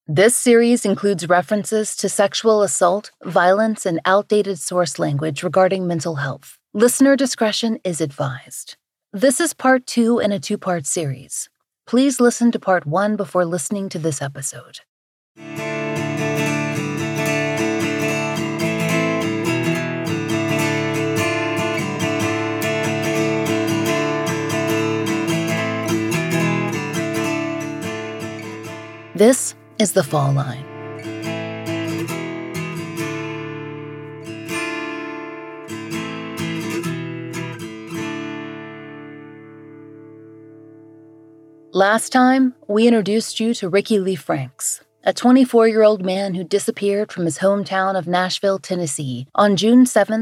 This series includes references to sexual assault, violence, and outdated source language regarding mental health. Listener discretion is advised. This is part 2 in a 2-part series. Please listen to part 1 before listening to this episode. This is The Fall Line. Last time, we introduced you to Ricky Lee Franks, a 24-year-old man who disappeared from his hometown of Nashville, Tennessee, on June 7,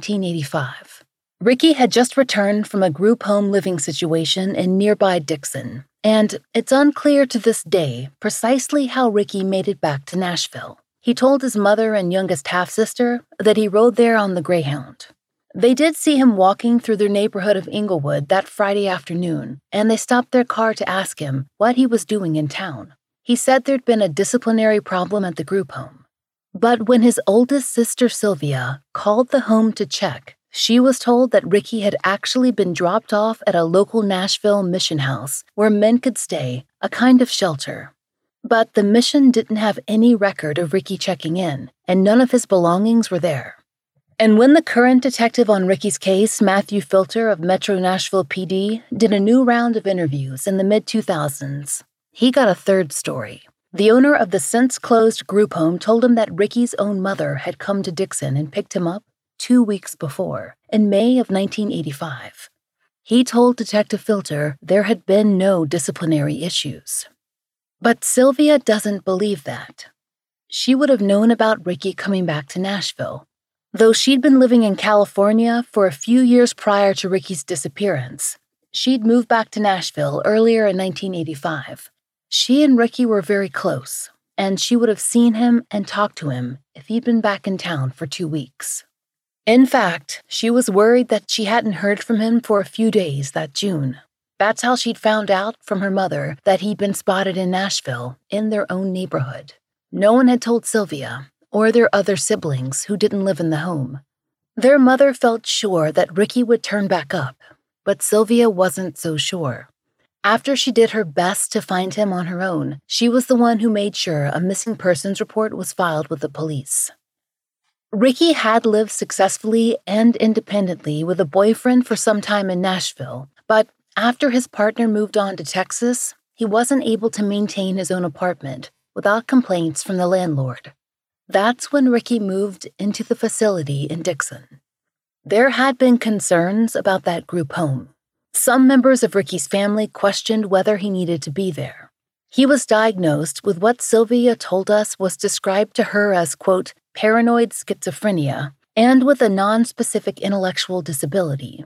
1985. Ricky had just returned from a group home living situation in nearby Dixon, and it's unclear to this day precisely how Ricky made it back to Nashville. He told his mother and youngest half-sister that he rode there on the Greyhound. They did see him walking through their neighborhood of Inglewood that Friday afternoon, and they stopped their car to ask him what he was doing in town. He said there'd been a disciplinary problem at the group home. But when his oldest sister Sylvia called the home to check, she was told that Ricky had actually been dropped off at a local Nashville mission house where men could stay, a kind of shelter. But the mission didn't have any record of Ricky checking in, and none of his belongings were there. And when the current detective on Ricky's case, Matthew Filter of Metro Nashville PD, did a new round of interviews in the mid-2000s, he got a third story. The owner of the since-closed group home told him that Ricky's own mother had come to Dixon and picked him up 2 weeks before, in May of 1985. He told Detective Filter there had been no disciplinary issues. But Sylvia doesn't believe that. She would have known about Ricky coming back to Nashville. Though she'd been living in California for a few years prior to Ricky's disappearance, she'd moved back to Nashville earlier in 1985. She and Ricky were very close, and she would have seen him and talked to him if he'd been back in town for 2 weeks. In fact, she was worried that she hadn't heard from him for a few days that June. That's how she'd found out from her mother that he'd been spotted in Nashville, in their own neighborhood. No one had told Sylvia, or their other siblings who didn't live in the home. Their mother felt sure that Ricky would turn back up, but Sylvia wasn't so sure. After she did her best to find him on her own, she was the one who made sure a missing persons report was filed with the police. Ricky had lived successfully and independently with a boyfriend for some time in Nashville, but after his partner moved on to Texas, he wasn't able to maintain his own apartment without complaints from the landlord. That's when Ricky moved into the facility in Dixon. There had been concerns about that group home. Some members of Ricky's family questioned whether he needed to be there. He was diagnosed with what Sylvia told us was described to her as, quote, paranoid schizophrenia, and with a non-specific intellectual disability.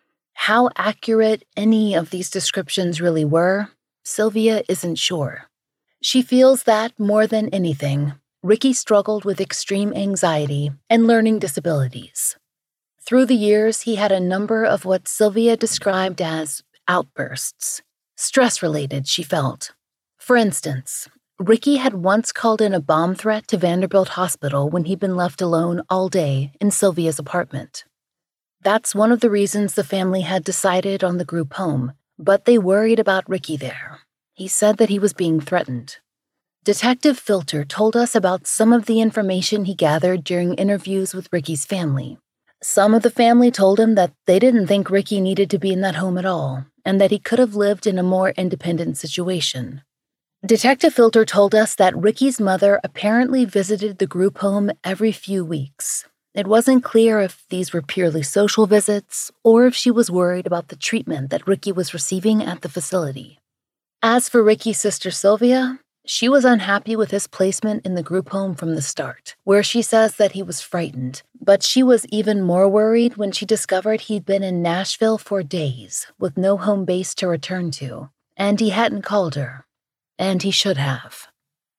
How accurate any of these descriptions really were, Sylvia isn't sure. She feels that, more than anything, Ricky struggled with extreme anxiety and learning disabilities. Through the years, he had a number of what Sylvia described as outbursts, stress-related, she felt. For instance, Ricky had once called in a bomb threat to Vanderbilt Hospital when he'd been left alone all day in Sylvia's apartment. That's one of the reasons the family had decided on the group home, but they worried about Ricky there. He said that he was being threatened. Detective Filter told us about some of the information he gathered during interviews with Ricky's family. Some of the family told him that they didn't think Ricky needed to be in that home at all, and that he could have lived in a more independent situation. Detective Filter told us that Ricky's mother apparently visited the group home every few weeks. It wasn't clear if these were purely social visits, or if she was worried about the treatment that Ricky was receiving at the facility. As for Ricky's sister Sylvia, she was unhappy with his placement in the group home from the start, where she says that he was frightened, but she was even more worried when she discovered he'd been in Nashville for days with no home base to return to, and he hadn't called her, and he should have.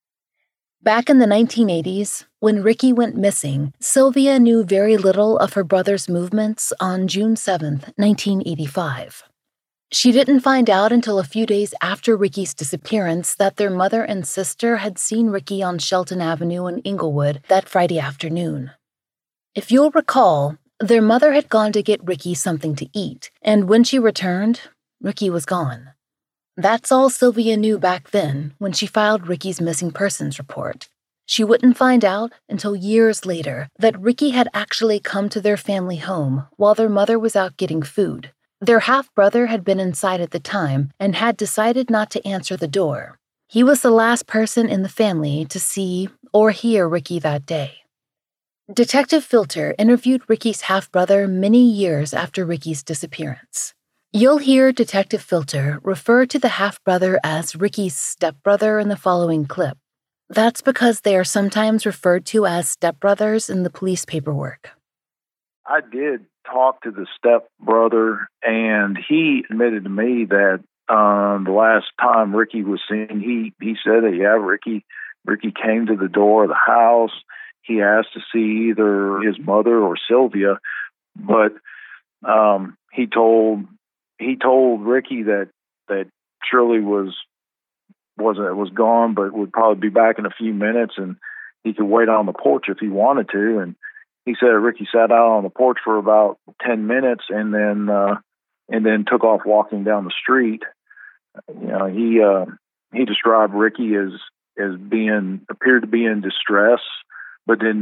Back in the 1980s, when Ricky went missing, Sylvia knew very little of her brother's movements on June 7, 1985. She didn't find out until a few days after Ricky's disappearance that their mother and sister had seen Ricky on Shelton Avenue in Inglewood that Friday afternoon. If you'll recall, their mother had gone to get Ricky something to eat, and when she returned, Ricky was gone. That's all Sylvia knew back then when she filed Ricky's missing persons report. She wouldn't find out until years later that Ricky had actually come to their family home while their mother was out getting food. Their half-brother had been inside at the time and had decided not to answer the door. He was the last person in the family to see or hear Ricky that day. Detective Filter interviewed Ricky's half-brother many years after Ricky's disappearance. You'll hear Detective Filter refer to the half-brother as Ricky's stepbrother in the following clip. That's because they are sometimes referred to as stepbrothers in the police paperwork. I did talk to the stepbrother, and he admitted to me that the last time Ricky was seen, he said that, yeah, Ricky came to the door of the house. He asked to see either his mother or Sylvia, but he told Ricky that Shirley was gone, but would probably be back in a few minutes, and he could wait on the porch if he wanted to. And he said Ricky sat out on the porch for about 10 minutes, and then took off walking down the street. You know, he described Ricky as appeared to be in distress, but didn't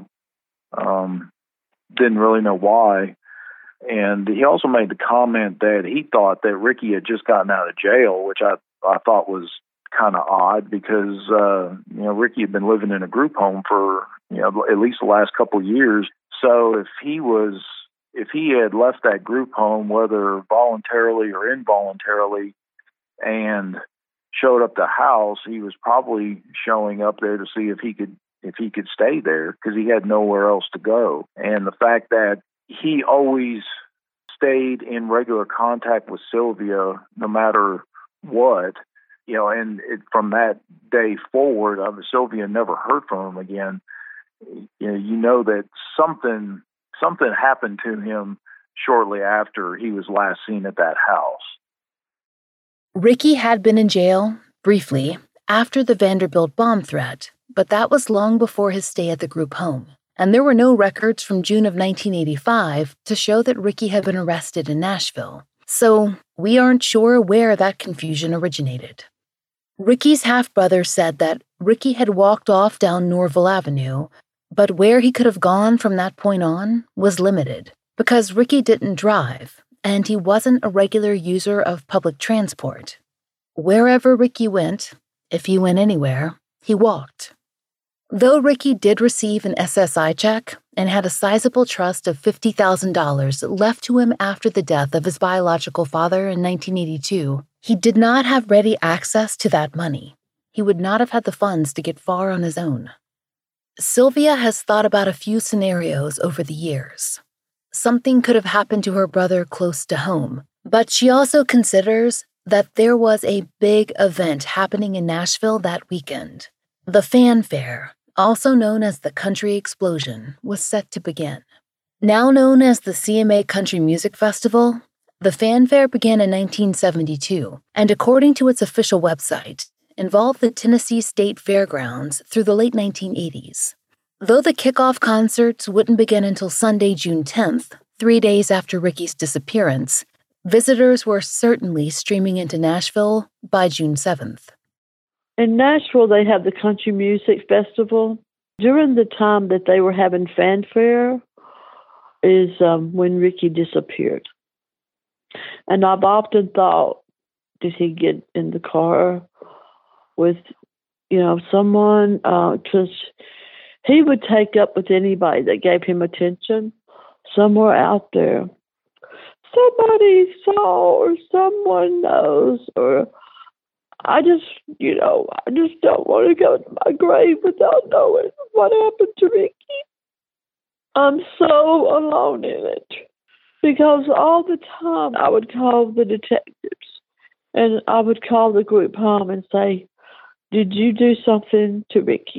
really know why. And he also made the comment that he thought that Ricky had just gotten out of jail, which I thought was kind of odd because, Ricky had been living in a group home for, at least the last couple of years. So if he had left that group home, whether voluntarily or involuntarily, and showed up the house, he was probably showing up there to see if he could stay there because he had nowhere else to go. And the fact that he always stayed in regular contact with Sylvia no matter what, from that day forward, Sylvia never heard from him again. That something happened to him shortly after he was last seen at that house. Ricky had been in jail, briefly, after the Vanderbilt bomb threat, but that was long before his stay at the group home. And there were no records from June of 1985 to show that Ricky had been arrested in Nashville. So we aren't sure where that confusion originated. Ricky's half-brother said that Ricky had walked off down Norville Avenue, but where he could have gone from that point on was limited, because Ricky didn't drive, and he wasn't a regular user of public transport. Wherever Ricky went, if he went anywhere, he walked. Though Ricky did receive an SSI check and had a sizable trust of $50,000 left to him after the death of his biological father in 1982, he did not have ready access to that money. He would not have had the funds to get far on his own. Sylvia has thought about a few scenarios over the years. Something could have happened to her brother close to home, but she also considers that there was a big event happening in Nashville that weekend. The fanfare, also known as the Country Explosion, was set to begin. Now known as the CMA Country Music Festival, the fanfare began in 1972, and according to its official website, involved the Tennessee State Fairgrounds through the late 1980s. Though the kickoff concerts wouldn't begin until Sunday, June 10th, 3 days after Ricky's disappearance, visitors were certainly streaming into Nashville by June 7th. In Nashville, they have the Country Music Festival. During the time that they were having fanfare is when Ricky disappeared. And I've often thought, did he get in the car with, someone? Because he would take up with anybody that gave him attention somewhere out there. Somebody saw or someone knows, or I just don't want to go to my grave without knowing what happened to Ricky. I'm so alone in it because all the time I would call the detectives and I would call the group home and say, did you do something to Ricky?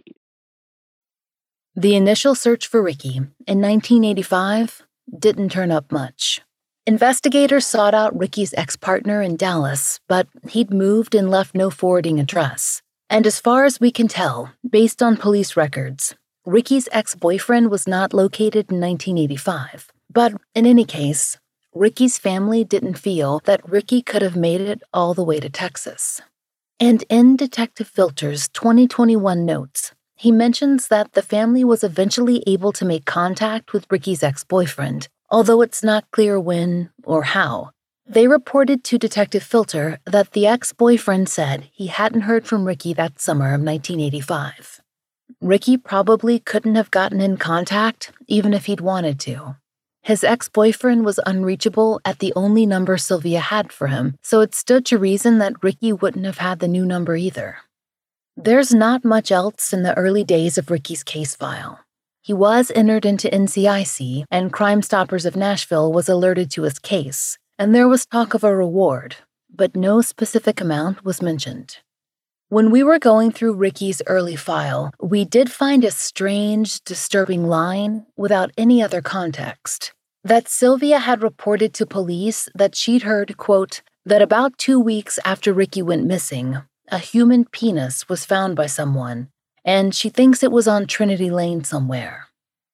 The initial search for Ricky in 1985 didn't turn up much. Investigators sought out Ricky's ex-partner in Dallas, but he'd moved and left no forwarding address. And as far as we can tell, based on police records, Ricky's ex-boyfriend was not located in 1985. But in any case, Ricky's family didn't feel that Ricky could have made it all the way to Texas. And in Detective Filter's 2021 notes, he mentions that the family was eventually able to make contact with Ricky's ex-boyfriend, although it's not clear when or how. They reported to Detective Filter that the ex-boyfriend said he hadn't heard from Ricky that summer of 1985. Ricky probably couldn't have gotten in contact even if he'd wanted to. His ex-boyfriend was unreachable at the only number Sylvia had for him, so it stood to reason that Ricky wouldn't have had the new number either. There's not much else in the early days of Ricky's case file. He was entered into NCIC, and Crime Stoppers of Nashville was alerted to his case, and there was talk of a reward, but no specific amount was mentioned. When we were going through Ricky's early file, we did find a strange, disturbing line without any other context. That Sylvia had reported to police that she'd heard, quote, that about 2 weeks after Ricky went missing, a human penis was found by someone, and she thinks it was on Trinity Lane somewhere.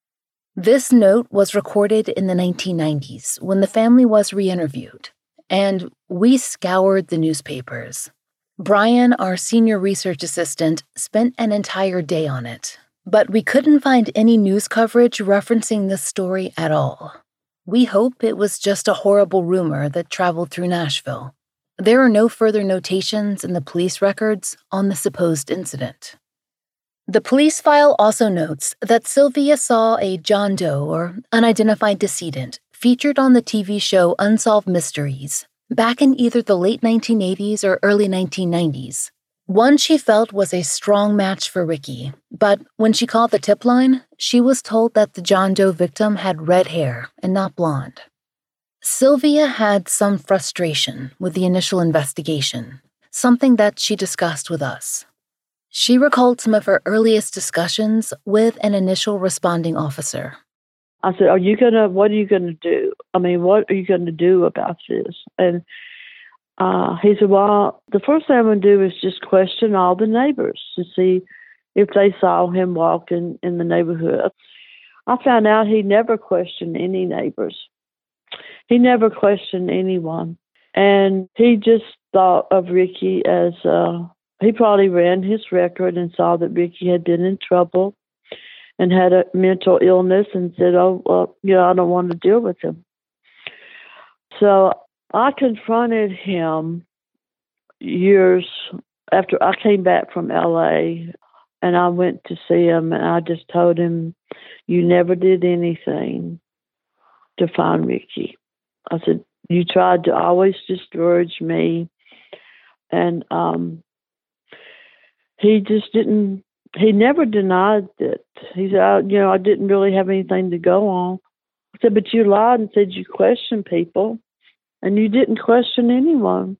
This note was recorded in the 1990s when the family was re-interviewed, and we scoured the newspapers. Brian, our senior research assistant, spent an entire day on it, but we couldn't find any news coverage referencing this story at all. We hope it was just a horrible rumor that traveled through Nashville. There are no further notations in the police records on the supposed incident. The police file also notes that Sylvia saw a John Doe, or unidentified decedent, featured on the TV show Unsolved Mysteries back in either the late 1980s or early 1990s. One she felt was a strong match for Ricky, but when she called the tip line, she was told that the John Doe victim had red hair and not blonde. Sylvia had some frustration with the initial investigation, something that she discussed with us. She recalled some of her earliest discussions with an initial responding officer. I said, what are you going to do? What are you going to do about this? And he said, well, the first thing I'm going to do is just question all the neighbors to see if they saw him walking in the neighborhood. I found out he never questioned any neighbors. He never questioned anyone. And he just thought of Ricky as, he probably ran his record and saw that Ricky had been in trouble and had a mental illness and said, I don't want to deal with him. So I confronted him years after I came back from L.A., and I went to see him, and I just told him, you never did anything to find Ricky. I said, you tried to always discourage me. And he just didn't, he never denied it. He said, I didn't really have anything to go on. I said, but you lied and said you questioned people, and you didn't question anyone.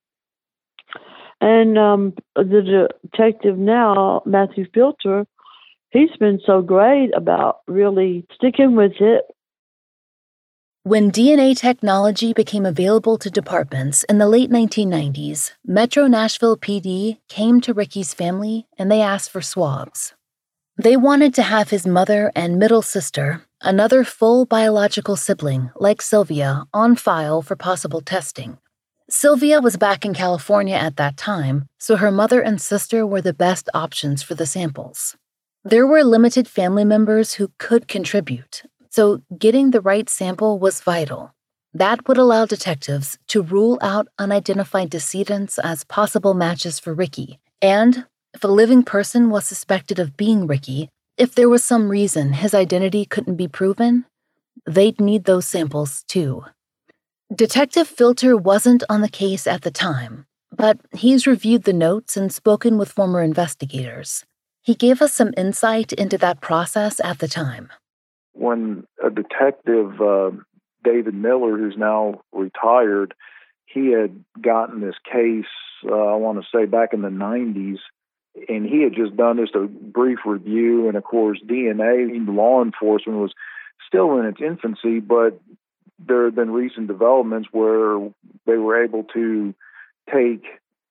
And the detective now, Matthew Filter, he's been so great about really sticking with it. When DNA technology became available to departments in the late 1990s, Metro Nashville PD came to Ricky's family and they asked for swabs. They wanted to have his mother and middle sister, another full biological sibling like Sylvia, on file for possible testing. Sylvia was back in California at that time, so her mother and sister were the best options for the samples. There were limited family members who could contribute, so getting the right sample was vital. That would allow detectives to rule out unidentified decedents as possible matches for Ricky, and if a living person was suspected of being Ricky, if there was some reason his identity couldn't be proven, they'd need those samples too. Detective Filter wasn't on the case at the time, but he's reviewed the notes and spoken with former investigators. He gave us some insight into that process at the time. When a detective, David Miller, who's now retired, he had gotten this case, I want to say back in the 90s, and he had just done just a brief review, and of course DNA, law enforcement was still in its infancy, but there have been recent developments where they were able to take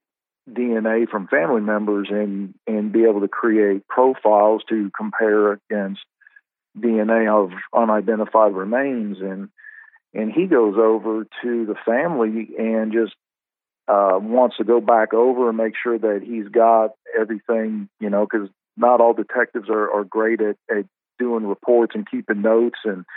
DNA from family members and be able to create profiles to compare against DNA of unidentified remains. And he goes over to the family and just wants to go back over and make sure that he's got everything, because not all detectives are great at doing reports and keeping notes.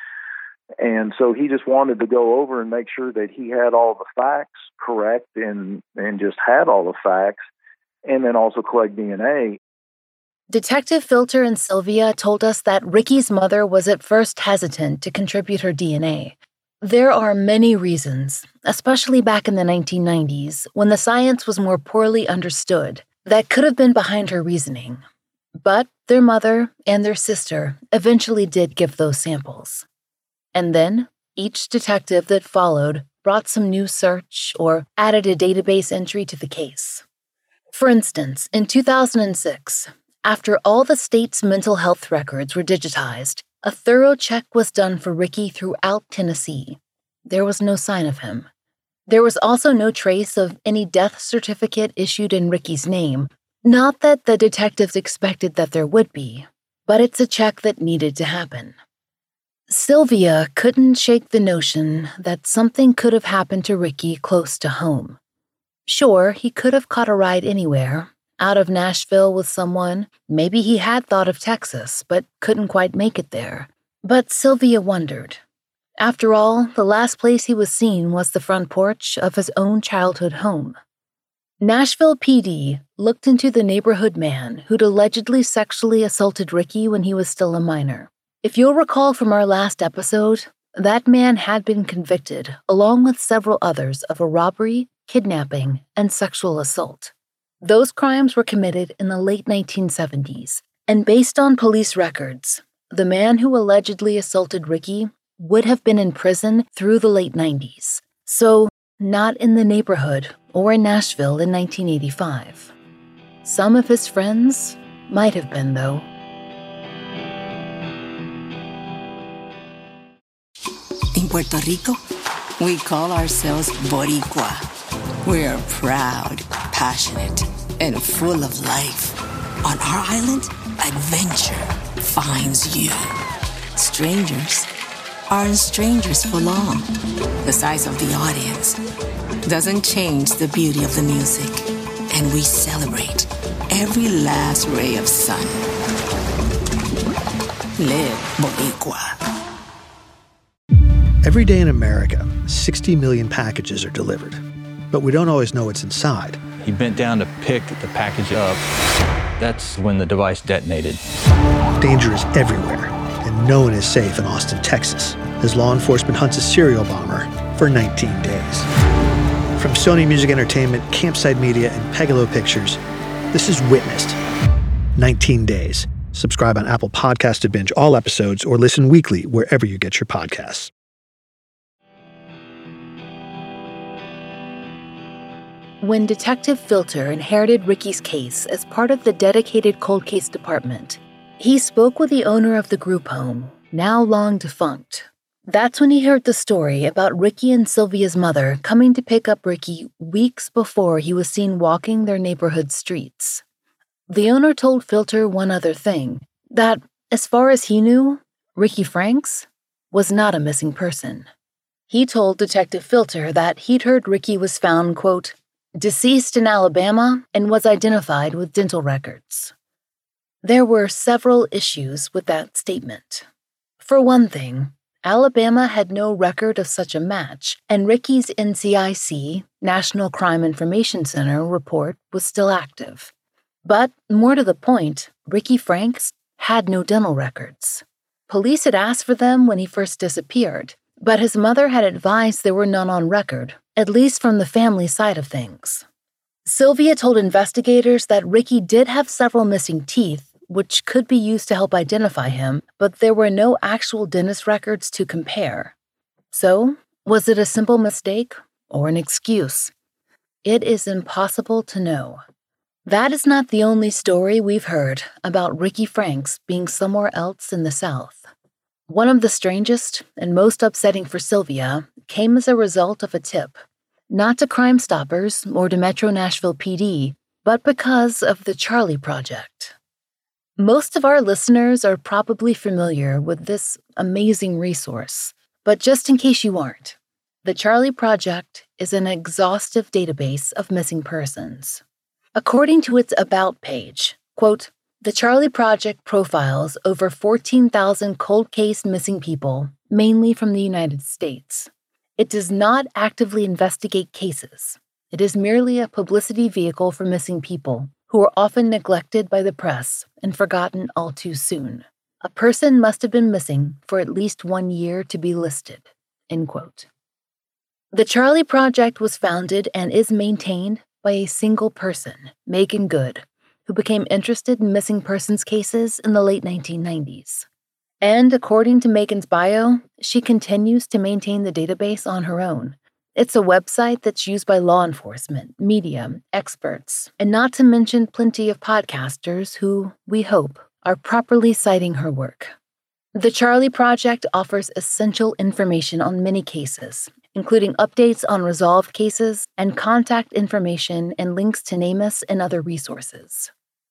And so he just wanted to go over and make sure that he had all the facts correct and just had all the facts, and then also collect DNA. Detective Filter and Sylvia told us that Ricky's mother was at first hesitant to contribute her DNA. There are many reasons, especially back in the 1990s, when the science was more poorly understood, that could have been behind her reasoning. But their mother and their sister eventually did give those samples. And then, each detective that followed brought some new search or added a database entry to the case. For instance, in 2006, after all the state's mental health records were digitized, a thorough check was done for Ricky throughout Tennessee. There was no sign of him. There was also no trace of any death certificate issued in Ricky's name. Not that the detectives expected that there would be, but it's a check that needed to happen. Sylvia couldn't shake the notion that something could have happened to Ricky close to home. Sure, he could have caught a ride anywhere, out of Nashville with someone. Maybe he had thought of Texas, but couldn't quite make it there. But Sylvia wondered. After all, the last place he was seen was the front porch of his own childhood home. Nashville PD looked into the neighborhood man who'd allegedly sexually assaulted Ricky when he was still a minor. If you'll recall from our last episode, that man had been convicted, along with several others, of a robbery, kidnapping, and sexual assault. Those crimes were committed in the late 1970s, and based on police records, the man who allegedly assaulted Ricky would have been in prison through the late 90s, so not in the neighborhood or in Nashville in 1985. Some of his friends might have been, though. In Puerto Rico, we call ourselves Boricua. We're proud, passionate, and full of life. On our island, adventure finds you. Strangers aren't strangers for long. The size of the audience doesn't change the beauty of the music, and we celebrate every last ray of sun. Live Boricua. Every day in America, 60 million packages are delivered, but we don't always know what's inside. He bent down to pick the package up. That's when the device detonated. Danger is everywhere, and no one is safe in Austin, Texas, as law enforcement hunts a serial bomber for 19 days. From Sony Music Entertainment, Campside Media, and Pegalo Pictures, this is Witnessed. 19 Days. Subscribe on Apple Podcasts to binge all episodes or listen weekly wherever you get your podcasts. When Detective Filter inherited Ricky's case as part of the dedicated cold case department, he spoke with the owner of the group home, now long defunct. That's when he heard the story about Ricky and Sylvia's mother coming to pick up Ricky weeks before he was seen walking their neighborhood streets. The owner told Filter one other thing, that, as far as he knew, Ricky Franks was not a missing person. He told Detective Filter that he'd heard Ricky was found, quote, deceased in Alabama and was identified with dental records. There were several issues with that statement. For one thing, Alabama had no record of such a match, and Ricky's NCIC, National Crime Information Center, report was still active. But, more to the point, Ricky Franks had no dental records. Police had asked for them when he first disappeared, but his mother had advised there were none on record, at least from the family side of things. Sylvia told investigators that Ricky did have several missing teeth, which could be used to help identify him, but there were no actual dentist records to compare. So, was it a simple mistake or an excuse? It is impossible to know. That is not the only story we've heard about Ricky Franks being somewhere else in the South. One of the strangest and most upsetting for Sylvia came as a result of a tip, not to Crime Stoppers or to Metro Nashville PD, but because of the Charlie Project. Most of our listeners are probably familiar with this amazing resource, but just in case you aren't, the Charlie Project is an exhaustive database of missing persons. According to its About page, quote, "The Charlie Project profiles over 14,000 cold case missing people, mainly from the United States. It does not actively investigate cases. It is merely a publicity vehicle for missing people who are often neglected by the press and forgotten all too soon. A person must have been missing for at least 1 year to be listed." End quote. The Charlie Project was founded and is maintained by a single person, Megan Good, who became interested in missing persons cases in the late 1990s. And according to Megan's bio, she continues to maintain the database on her own. It's a website that's used by law enforcement, media, experts, and not to mention plenty of podcasters who, we hope, are properly citing her work. The Charlie Project offers essential information on many cases, including updates on resolved cases and contact information and links to NamUs and other resources.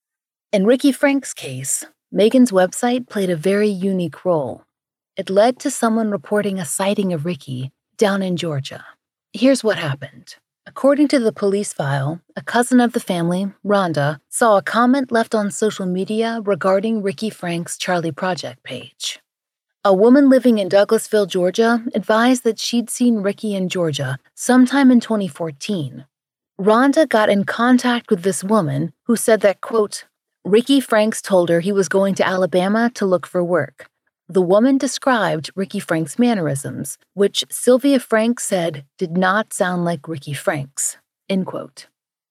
In Ricky Frank's case, Megan's website played a very unique role. It led to someone reporting a sighting of Ricky down in Georgia. Here's what happened. According to the police file, a cousin of the family, Rhonda, saw a comment left on social media regarding Ricky Frank's Charlie Project page. A woman living in Douglasville, Georgia, advised that she'd seen Ricky in Georgia sometime in 2014. Rhonda got in contact with this woman who said that, quote, "Ricky Franks told her he was going to Alabama to look for work." The woman described Ricky Frank's mannerisms, which Sylvia Franks said did not sound like Ricky Frank's, end quote.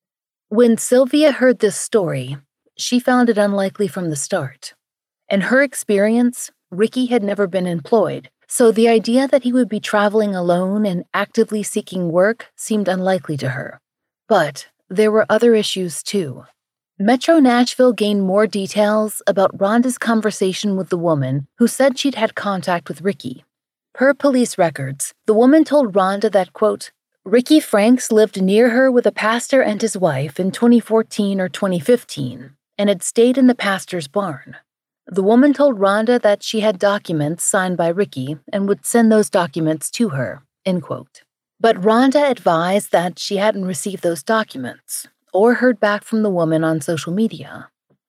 When Sylvia heard this story, she found it unlikely from the start. In her experience, Ricky had never been employed, so the idea that he would be traveling alone and actively seeking work seemed unlikely to her. But there were other issues too. Metro Nashville gained more details about Rhonda's conversation with the woman who said she'd had contact with Ricky. Per police records, the woman told Rhonda that, quote, "Ricky Franks lived near her with a pastor and his wife in 2014 or 2015 and had stayed in the pastor's barn." The woman told Rhonda that she had documents signed by Ricky and would send those documents to her, end quote. But Rhonda advised that she hadn't received those documents or heard back from the woman on social media.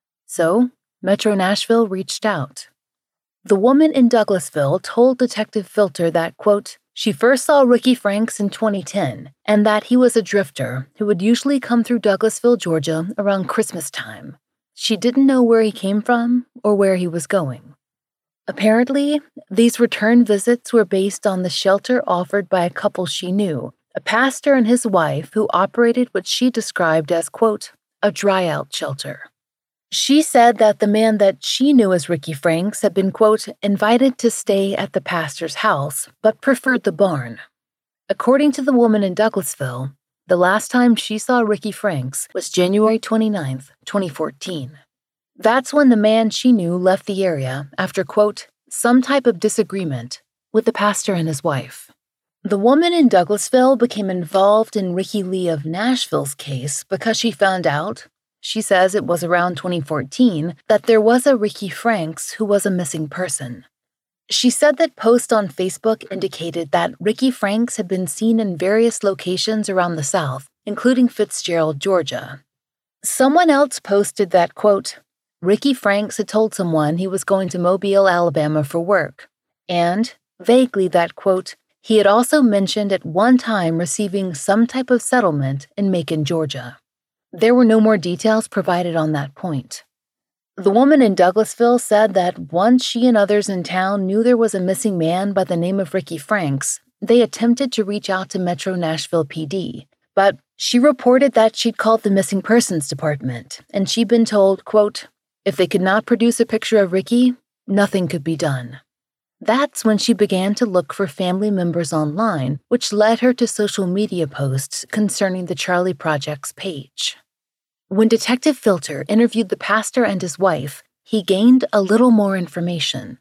So, Metro Nashville reached out. The woman in Douglasville told Detective Filter that, quote, she first saw Ricky Franks in 2010 and that he was a drifter who would usually come through Douglasville, Georgia around Christmas time. She didn't know where he came from or where he was going. Apparently, these return visits were based on the shelter offered by a couple she knew, a pastor and his wife who operated what she described as, quote, a dry-out shelter. She said that the man that she knew as Ricky Franks had been, quote, invited to stay at the pastor's house, but preferred the barn. According to the woman in Douglasville, the last time she saw Ricky Franks was January 29th, 2014. That's when the man she knew left the area after, quote, some type of disagreement with the pastor and his wife. The woman in Douglasville became involved in Ricky Lee of Nashville's case because she found out, she says it was around 2014, that there was a Ricky Franks who was a missing person. She said that posts on Facebook indicated that Ricky Franks had been seen in various locations around the South, including Fitzgerald, Georgia. Someone else posted that, quote, Ricky Franks had told someone he was going to Mobile, Alabama for work, and, vaguely, that, quote, he had also mentioned at one time receiving some type of settlement in Macon, Georgia. There were no more details provided on that point. The woman in Douglasville said that once she and others in town knew there was a missing man by the name of Ricky Franks, they attempted to reach out to Metro Nashville PD, but she reported that she'd called the Missing Persons Department, and she'd been told, quote, if they could not produce a picture of Ricky, nothing could be done. That's when she began to look for family members online, which led her to social media posts concerning the Charlie Project's page. When Detective Filter interviewed the pastor and his wife, he gained a little more information.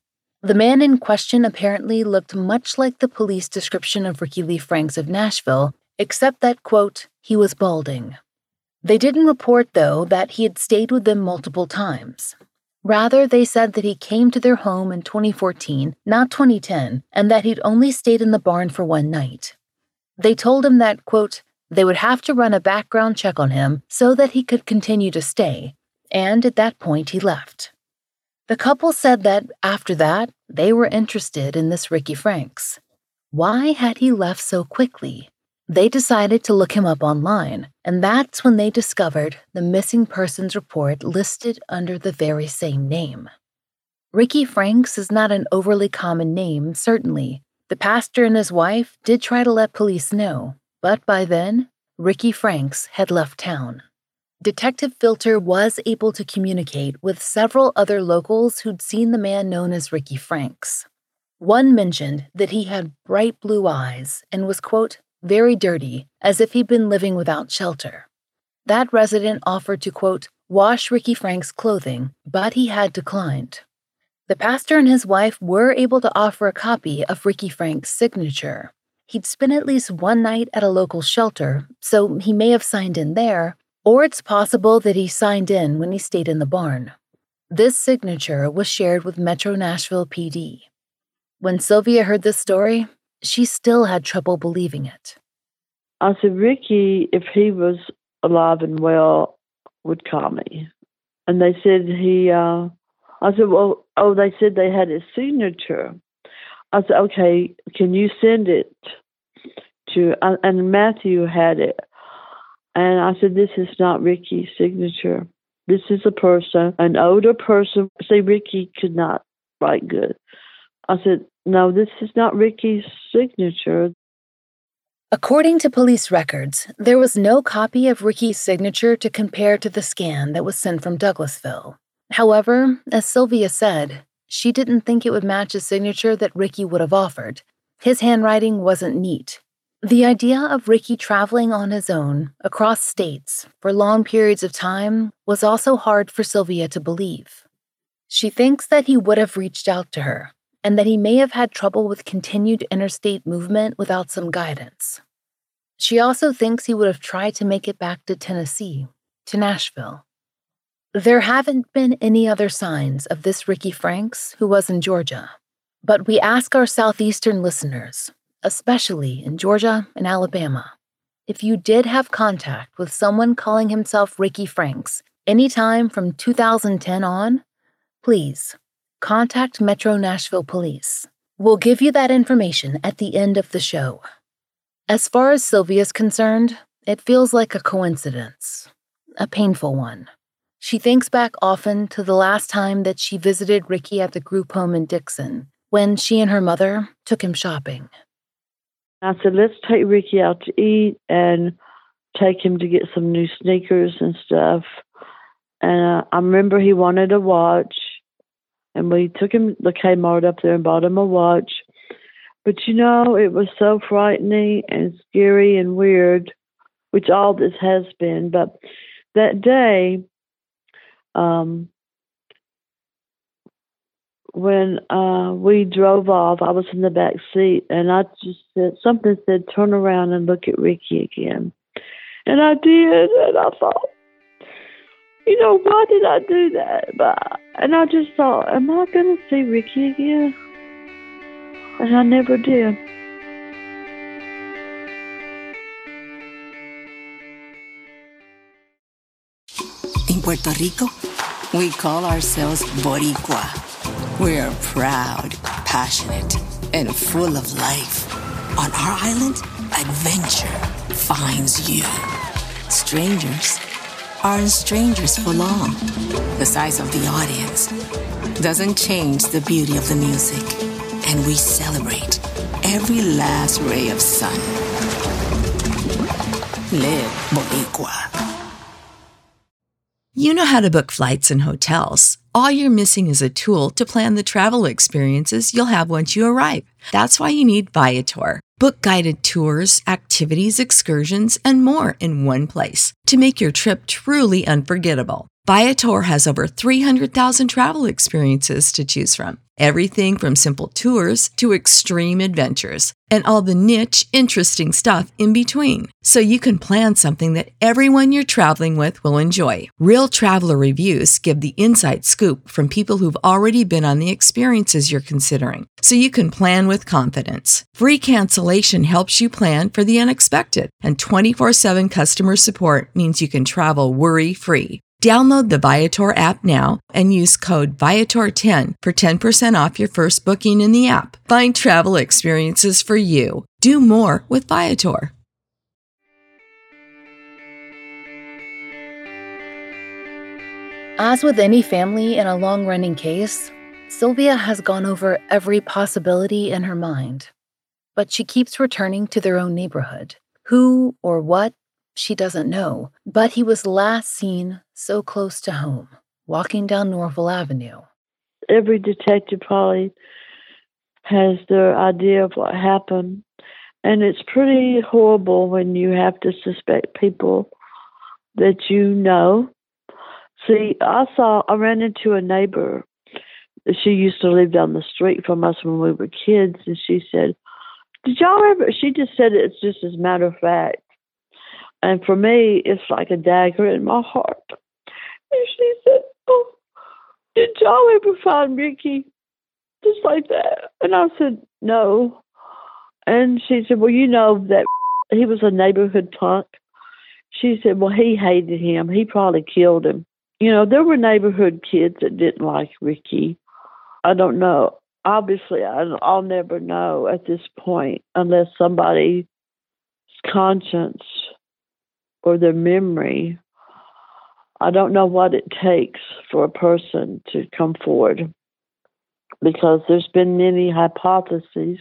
The man in question apparently looked much like the police description of Ricky Lee Franks of Nashville, except that, quote, he was balding. They didn't report, though, that he had stayed with them multiple times. Rather, they said that he came to their home in 2014, not 2010, and that he'd only stayed in the barn for one night. They told him that, quote, they would have to run a background check on him so that he could continue to stay, and at that point he left. The couple said that, after that, they were interested in this Ricky Franks. Why had he left so quickly? They decided to look him up online, and that's when they discovered the missing persons report listed under the very same name. Ricky Franks is not an overly common name, certainly. The pastor and his wife did try to let police know, but by then, Ricky Franks had left town. Detective Filter was able to communicate with several other locals who'd seen the man known as Ricky Franks. One mentioned that he had bright blue eyes and was, quote, very dirty, as if he'd been living without shelter. That resident offered to, quote, wash Ricky Franks' clothing, but he had declined. The pastor and his wife were able to offer a copy of Ricky Franks' signature. He'd spent at least one night at a local shelter, so he may have signed in there, or it's possible that he signed in when he stayed in the barn. This signature was shared with Metro Nashville PD. When Sylvia heard this story, she still had trouble believing it. I said, Ricky, if he was alive and well, would call me. And they said I said, well, they said they had his signature. I said, okay, can you send it to, and Matthew had it. And I said, this is not Ricky's signature. This is a person, an older person. Say Ricky could not write good. I said, no, this is not Ricky's signature. According to police records, there was no copy of Ricky's signature to compare to the scan that was sent from Douglasville. However, as Sylvia said, she didn't think it would match a signature that Ricky would have offered. His handwriting wasn't neat. The idea of Ricky traveling on his own across states for long periods of time was also hard for Sylvia to believe. She thinks that he would have reached out to her, and that he may have had trouble with continued interstate movement without some guidance. She also thinks he would have tried to make it back to Tennessee, to Nashville. There haven't been any other signs of this Ricky Franks who was in Georgia, but we ask our southeastern listeners, especially in Georgia and Alabama, if you did have contact with someone calling himself Ricky Franks anytime from 2010 on, please contact Metro Nashville Police. We'll give you that information at the end of the show. As far as Sylvia's concerned, it feels like a coincidence, a painful one. She thinks back often to the last time that she visited Ricky at the group home in Dixon, when she and her mother took him shopping. I said, let's take Ricky out to eat and take him to get some new sneakers and stuff. And I remember he wanted a watch. And we took him to Kmart up there and bought him a watch. But, it was so frightening and scary and weird, which all this has been. But that day, when we drove off, I was in the back seat, and I just something said, turn around and look at Ricky again. And I did, and I thought, why did I do that? And I just thought, am I going to see Ricky again? And I never did. In Puerto Rico, we call ourselves Boricua. We're proud, passionate, and full of life. On our island, adventure finds you. Strangers aren't strangers for long. The size of the audience doesn't change the beauty of the music, and we celebrate every last ray of sun. Live Boricua. You know how to book flights and hotels. All you're missing is a tool to plan the travel experiences you'll have once you arrive. That's why you need Viator. Book guided tours, activities, excursions, and more in one place to make your trip truly unforgettable. Viator has over 300,000 travel experiences to choose from. Everything from simple tours to extreme adventures and all the niche, interesting stuff in between. So you can plan something that everyone you're traveling with will enjoy. Real traveler reviews give the inside scoop from people who've already been on the experiences you're considering. So you can plan with confidence. Free cancellation helps you plan for the unexpected. And 24/7 customer support means you can travel worry-free. Download the Viator app now and use code Viator10 for 10% off your first booking in the app. Find travel experiences for you. Do more with Viator. As with any family in a long-running case, Sylvia has gone over every possibility in her mind. But she keeps returning to their own neighborhood. Who or what, she doesn't know, but he was last seen so close to home, walking down Norville Avenue. Every detective probably has their idea of what happened, and it's pretty horrible when you have to suspect people that you know. See, I ran into a neighbor. She used to live down the street from us when we were kids, and she said, "Did y'all ever?" She just said it's just as a matter of fact. And for me, it's like a dagger in my heart. And she said, "Oh, did y'all ever find Ricky?" Just like that. And I said, "No." And she said, "Well, you know that he was a neighborhood punk." She said, "Well, he hated him. He probably killed him." You know, there were neighborhood kids that didn't like Ricky. I don't know. Obviously, I'll never know at this point unless somebody's conscience or their memory. I don't know what it takes for a person to come forward because there's been many hypotheses,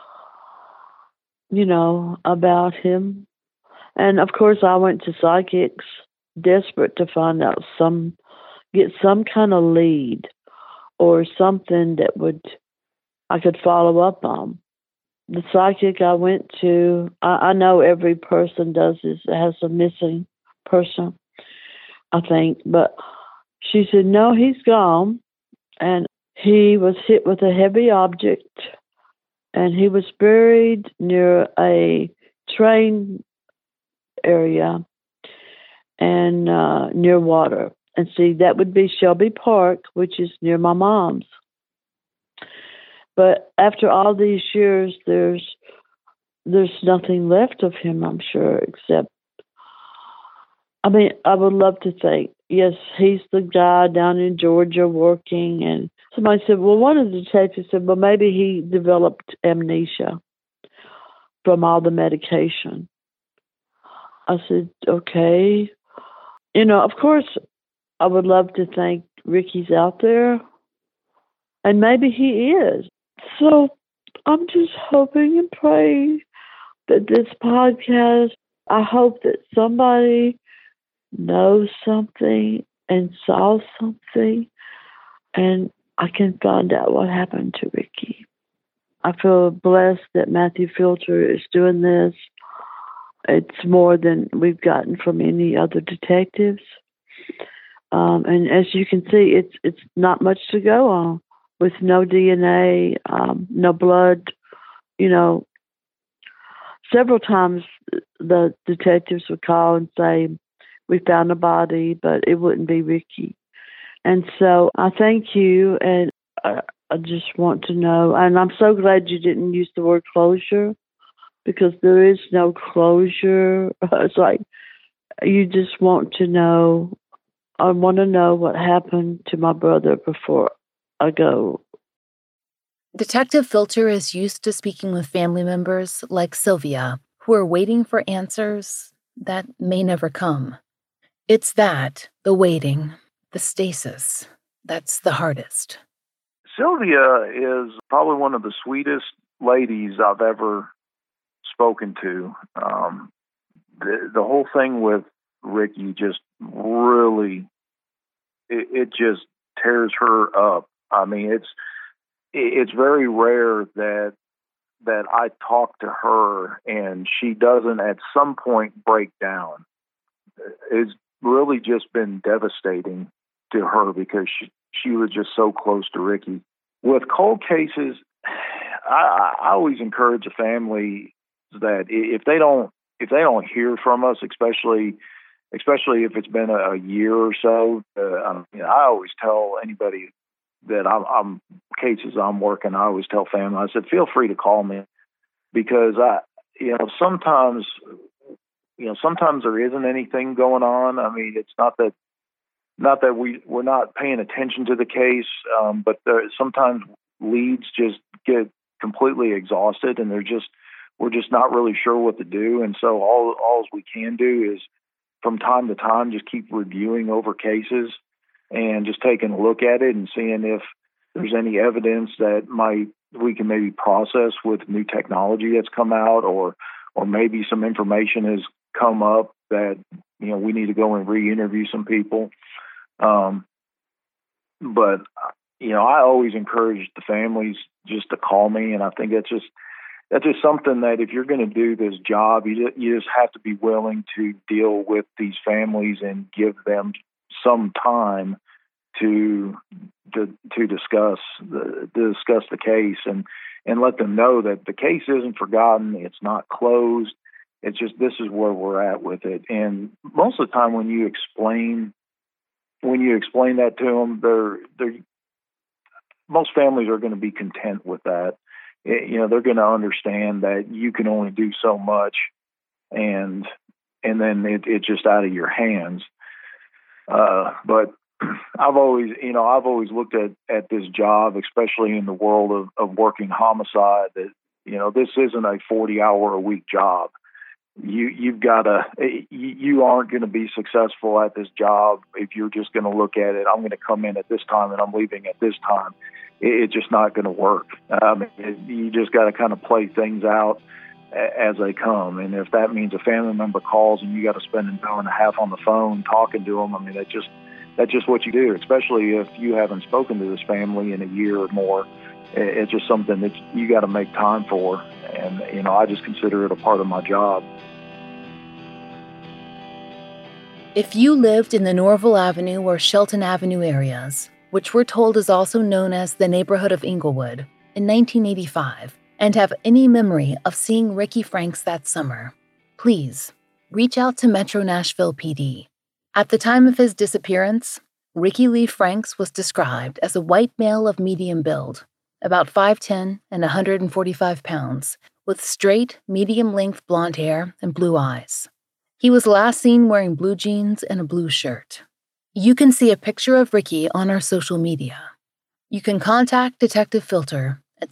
you know, about him. And of course, I went to psychics, desperate to find out get some kind of lead or something that I could follow up on. The psychic I went to, I know every person has a missing person, I think, but she said, "No, he's gone." And he was hit with a heavy object and he was buried near a train area and near water. And see, that would be Shelby Park, which is near my mom's. But after all these years, there's nothing left of him, I'm sure, except, I mean, I would love to think, yes, he's the guy down in Georgia working. And somebody said, well, one of the detectives said, well, maybe he developed amnesia from all the medication. I said, okay. You know, of course, I would love to think Ricky's out there, and maybe he is. So I'm just hoping and praying that this podcast, I hope that somebody knows something and saw something, and I can find out what happened to Ricky. I feel blessed that Matthew Filter is doing this. It's more than we've gotten from any other detectives. And as you can see, it's not much to go on with no DNA, no blood. You know, several times the detectives would call and say, we found a body, but it wouldn't be Ricky. And so I thank you, and I just want to know, and I'm so glad you didn't use the word closure, because there is no closure. It's like you just want to know. I want to know what happened to my brother before I go. Detective Filter is used to speaking with family members like Sylvia, who are waiting for answers that may never come. It's that, the waiting, the stasis, that's the hardest. Sylvia is probably one of the sweetest ladies I've ever spoken to. The whole thing with Ricky just really, it just tears her up. I mean, it's very rare that I talk to her and she doesn't at some point break down. It's really just been devastating to her because she was just so close to Ricky. With cold cases, I always encourage a family that if they don't hear from us, especially if it's been a year or so, I always tell anybody that I'm cases I'm working, I always tell family, I said, feel free to call me, because sometimes there isn't anything going on. I mean, it's not that we're not paying attention to the case, but sometimes leads just get completely exhausted, and we're just not really sure what to do. And so all we can do is from time to time just keep reviewing over cases and just taking a look at it and seeing if there's any evidence that we can maybe process with new technology that's come out, or maybe some information has come up that we need to go and re-interview some people. But I always encourage the families just to call me, and I think that's just something that if you're going to do this job, you just have to be willing to deal with these families and give them some time to discuss the case and let them know that the case isn't forgotten, it's not closed. It's just, this is where we're at with it. And most of the time when you explain that to them, most families are going to be content with that. They're going to understand that you can only do so much, and then it's just out of your hands. But I've always looked at this job, especially in the world of working homicide, that this isn't a 40-hour-a-week job. You aren't going to be successful at this job if you're just going to look at it, I'm going to come in at this time and I'm leaving at this time. It's just not going to work. You just got to kind of play things out as they come. And if that means a family member calls and you got to spend an hour and a half on the phone talking to them, I mean, that's just what you do, especially if you haven't spoken to this family in a year or more. It's just something that you got to make time for. And, I just consider it a part of my job. If you lived in the Norville Avenue or Shelton Avenue areas, which we're told is also known as the neighborhood of Inglewood, in 1985, and have any memory of seeing Ricky Franks that summer, please reach out to Metro Nashville PD. At the time of his disappearance, Ricky Lee Franks was described as a white male of medium build, about 5'10" and 145 pounds, with straight, medium-length blonde hair and blue eyes. He was last seen wearing blue jeans and a blue shirt. You can see a picture of Ricky on our social media. You can contact Detective Filter at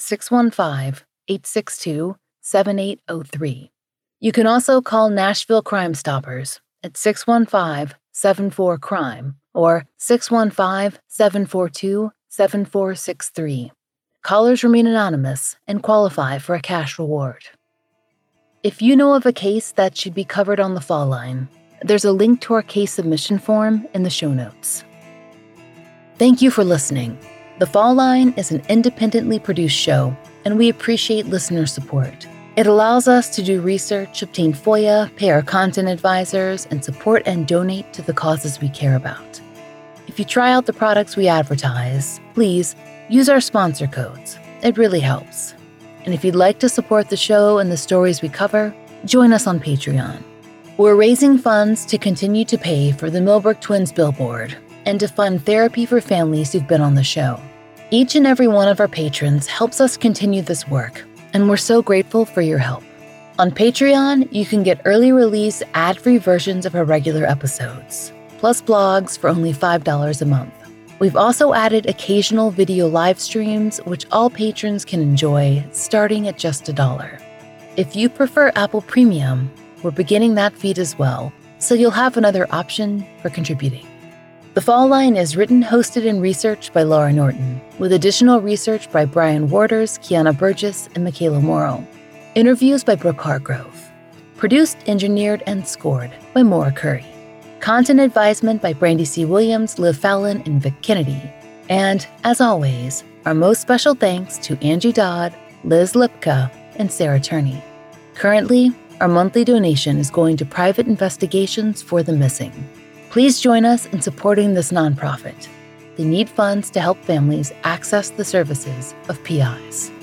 615-862-7803. You can also call Nashville Crime Stoppers at 615-74-CRIME or 615-742-7463. Callers remain anonymous and qualify for a cash reward. If you know of a case that should be covered on The Fall Line, there's a link to our case submission form in the show notes. Thank you for listening. The Fall Line is an independently produced show, and we appreciate listener support. It allows us to do research, obtain FOIA, pay our content advisors, and support and donate to the causes we care about. If you try out the products we advertise, please use our sponsor codes. It really helps. And if you'd like to support the show and the stories we cover, join us on Patreon. We're raising funds to continue to pay for the Millbrook Twins billboard and to fund therapy for families who've been on the show. Each and every one of our patrons helps us continue this work, and we're so grateful for your help. On Patreon, you can get early release ad-free versions of our regular episodes, plus blogs for only $5 a month. We've also added occasional video live streams, which all patrons can enjoy, starting at just $1. If you prefer Apple Premium, we're beginning that feed as well, so you'll have another option for contributing. The Fall Line is written, hosted, and researched by Laura Norton, with additional research by Brian Waters, Kiana Burgess, and Michaela Morrow. Interviews by Brooke Hargrove. Produced, engineered, and scored by Maura Curry. Content advisement by Brandy C. Williams, Liv Fallon, and Vic Kennedy. And, as always, our most special thanks to Angie Dodd, Liz Lipka, and Sarah Turney. Currently, our monthly donation is going to private investigations for the missing. Please join us in supporting this nonprofit. They need funds to help families access the services of PIs.